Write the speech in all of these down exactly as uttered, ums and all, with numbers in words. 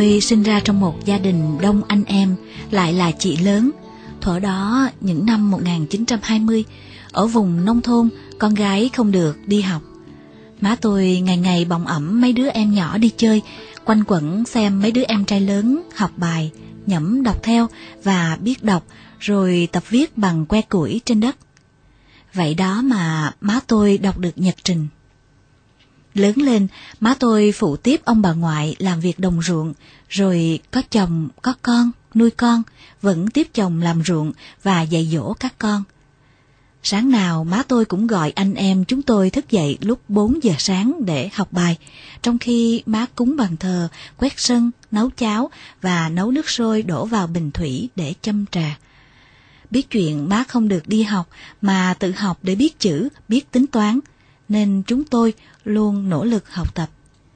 tôi sinh ra trong một gia đình đông anh em, lại là chị lớn. Thuở đó, những năm một nghìn chín trăm hai mươi, ở vùng nông thôn, con gái không được đi học. Má tôi ngày ngày bồng ẵm mấy đứa em nhỏ đi chơi, quanh quẩn xem mấy đứa em trai lớn học bài, nhẩm đọc theo và biết đọc, rồi tập viết bằng que củi trên đất. Vậy đó mà má tôi đọc được nhật trình. Lớn lên, má tôi phụ tiếp ông bà ngoại làm việc đồng ruộng, rồi có chồng, có con, nuôi con, vẫn tiếp chồng làm ruộng và dạy dỗ các con. Sáng nào má tôi cũng gọi anh em chúng tôi thức dậy lúc bốn giờ sáng để học bài, trong khi má cúng bàn thờ, quét sân, nấu cháo và nấu nước sôi đổ vào bình thủy để châm trà. Biết chuyện má không được đi học mà tự học để biết chữ, biết tính toán, nên chúng tôi luôn nỗ lực học tập.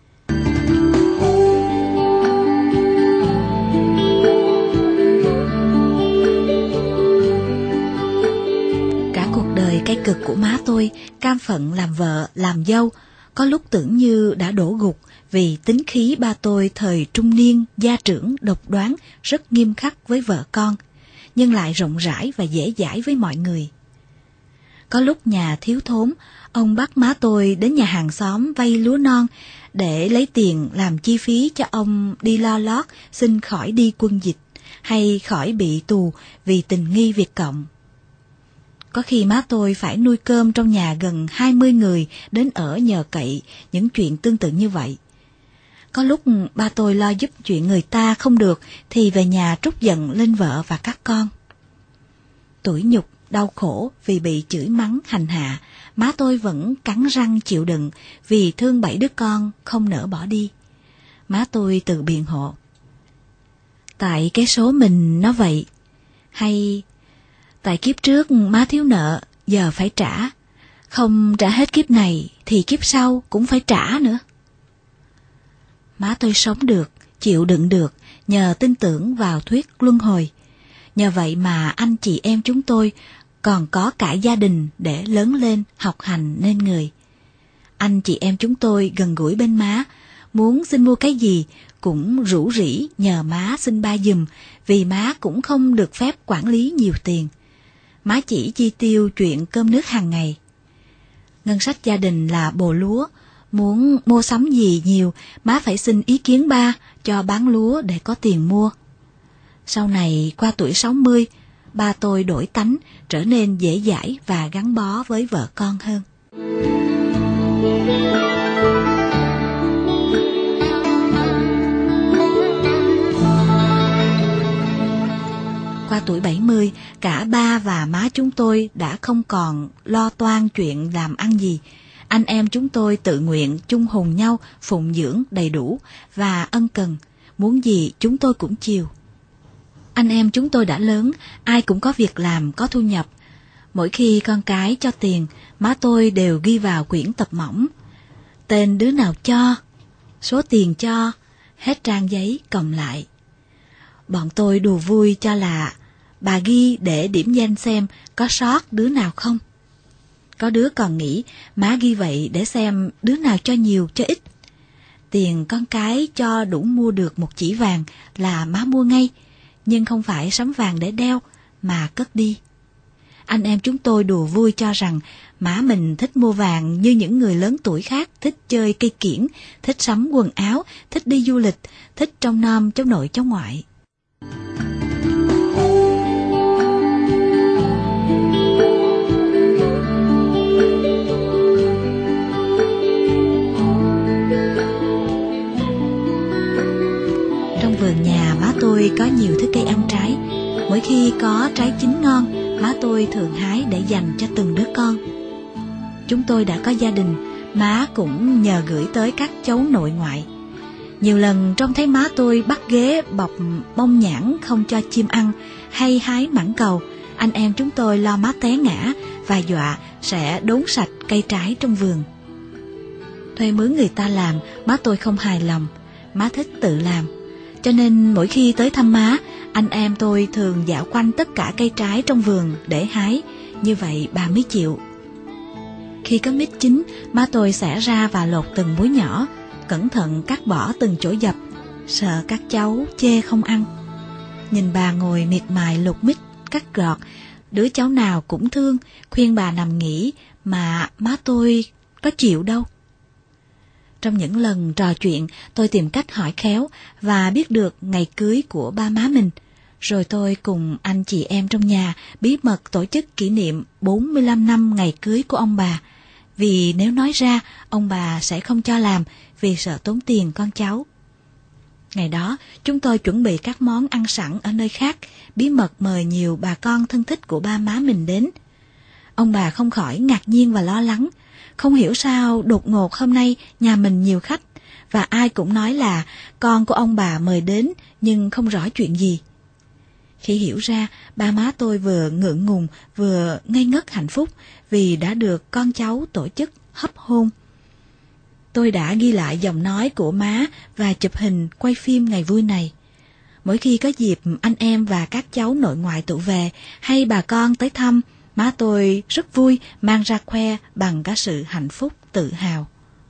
Cả cuộc đời cay cực của má tôi, cam phận làm vợ, làm dâu, có lúc tưởng như đã đổ gục vì tính khí ba tôi thời trung niên, gia trưởng, độc đoán, rất nghiêm khắc với vợ con, nhưng lại rộng rãi và dễ dãi với mọi người. Có lúc nhà thiếu thốn, ông bắt má tôi đến nhà hàng xóm vay lúa non để lấy tiền làm chi phí cho ông đi lo lót xin khỏi đi quân dịch hay khỏi bị tù vì tình nghi Việt Cộng. Có khi má tôi phải nuôi cơm trong nhà gần hai mươi người đến ở nhờ cậy, những chuyện tương tự như vậy. Có lúc ba tôi lo giúp chuyện người ta không được thì về nhà trút giận lên vợ và các con. Tủi nhục, đau khổ vì bị chửi mắng hành hạ, má tôi vẫn cắn răng chịu đựng vì thương bảy đứa con không nỡ bỏ đi. Má tôi tự biện hộ: tại cái số mình nó vậy, hay tại kiếp trước má thiếu nợ, giờ phải trả, không trả hết kiếp này thì kiếp sau cũng phải trả nữa. Má tôi sống được, chịu đựng được nhờ tin tưởng vào thuyết luân hồi. Nhờ vậy mà anh chị em chúng tôi còn có cả gia đình để lớn lên, học hành nên người. Anh chị em chúng tôi gần gũi bên má, muốn xin mua cái gì cũng rủ rỉ nhờ má xin ba giùm, vì má cũng không được phép quản lý nhiều tiền. Má chỉ chi tiêu chuyện cơm nước hàng ngày. Ngân sách gia đình là bồ lúa, muốn mua sắm gì nhiều, má phải xin ý kiến ba cho bán lúa để có tiền mua. Sau này qua tuổi sáu mươi, ba tôi đổi tánh, trở nên dễ dãi và gắn bó với vợ con hơn. Qua tuổi bảy mươi, cả ba và má chúng tôi đã không còn lo toan chuyện làm ăn gì. Anh em chúng tôi tự nguyện chung hùng nhau, phụng dưỡng đầy đủ và ân cần, muốn gì chúng tôi cũng chiều. Anh em chúng tôi đã lớn, ai cũng có việc làm, có thu nhập. Mỗi khi con cái cho tiền, má tôi đều ghi vào quyển tập mỏng: tên đứa nào cho, số tiền cho, hết trang giấy còng lại. Bọn tôi đùa vui cho là bà ghi để điểm danh xem có sót đứa nào không. Có đứa còn nghĩ má ghi vậy để xem đứa nào cho nhiều cho ít. Tiền con cái cho đủ mua được một chỉ vàng là má mua ngay, nhưng không phải sắm vàng để đeo mà cất đi. Anh em chúng tôi đùa vui cho rằng má mình thích mua vàng như những người lớn tuổi khác thích chơi cây kiển, thích sắm quần áo, thích đi du lịch, thích trông nom cháu nội cháu ngoại. Trong vườn nhà má tôi có nhiều thứ cây ăn trái. Mỗi khi có trái chín ngon, má tôi thường hái để dành cho từng đứa con. Chúng tôi đã có gia đình, má cũng nhờ gửi tới các cháu nội ngoại. Nhiều lần trông thấy má tôi bắt ghế bọc bông nhãn không cho chim ăn, hay hái mãng cầu, anh em chúng tôi lo má té ngã và dọa sẽ đốn sạch cây trái trong vườn. Thuê mướn người ta làm, má tôi không hài lòng, má thích tự làm. Cho nên mỗi khi tới thăm má, anh em tôi thường dạo quanh tất cả cây trái trong vườn để hái, như vậy bà mới chịu. Khi có mít chín, má tôi xẻ ra và lột từng múi nhỏ, cẩn thận cắt bỏ từng chỗ dập. sợ các cháu chê không ăn. Nhìn bà ngồi miệt mài lột mít, cắt gọt, đứa cháu nào cũng thương, khuyên bà nằm nghỉ mà má tôi có chịu đâu. Trong những lần trò chuyện, tôi tìm cách hỏi khéo và biết được ngày cưới của ba má mình. Rồi tôi cùng anh chị em trong nhà bí mật tổ chức kỷ niệm bốn mươi lăm năm ngày cưới của ông bà. Vì nếu nói ra, ông bà sẽ không cho làm vì sợ tốn tiền con cháu. Ngày đó, chúng tôi chuẩn bị các món ăn sẵn ở nơi khác, bí mật mời nhiều bà con thân thích của ba má mình đến. Ông bà không khỏi ngạc nhiên và lo lắng. Không hiểu sao đột ngột hôm nay nhà mình nhiều khách, và ai cũng nói là con của ông bà mời đến nhưng không rõ chuyện gì. Khi hiểu ra, ba má tôi vừa ngượng ngùng vừa ngây ngất hạnh phúc vì đã được con cháu tổ chức hấp hôn. Tôi đã ghi lại giọng nói của má và chụp hình quay phim ngày vui này. Mỗi khi có dịp anh em và các cháu nội ngoại tụ về hay bà con tới thăm, má tôi rất vui mang ra khoe bằng cả sự hạnh phúc tự hào.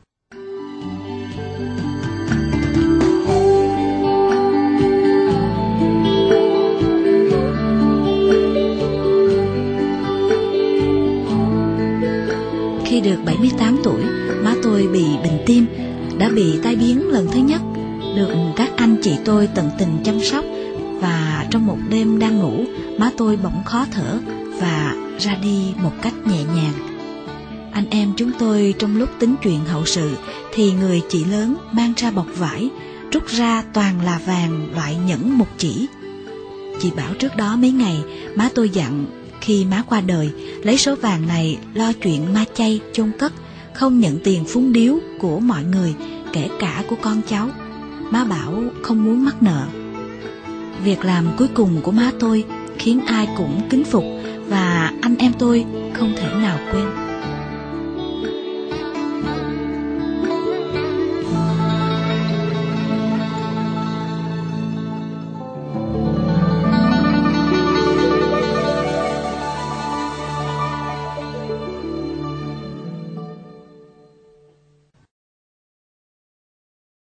Khi được bảy mươi tám tuổi, má tôi bị bệnh tim, đã bị tai biến lần thứ nhất, được các anh chị tôi tận tình chăm sóc, và trong một đêm đang ngủ, má tôi bỗng khó thở và ra đi một cách nhẹ nhàng. Anh em chúng tôi trong lúc tính chuyện hậu sự thì người chị lớn mang ra bọc vải, rút ra toàn là vàng loại nhẫn một chỉ. Chị bảo trước đó mấy ngày má tôi dặn khi má qua đời lấy số vàng này lo chuyện ma chay chôn cất, không nhận tiền phúng điếu của mọi người, kể cả của con cháu. Má bảo không muốn mắc nợ. Việc làm cuối cùng của má tôi khiến ai cũng kính phục và anh em tôi không thể nào quên.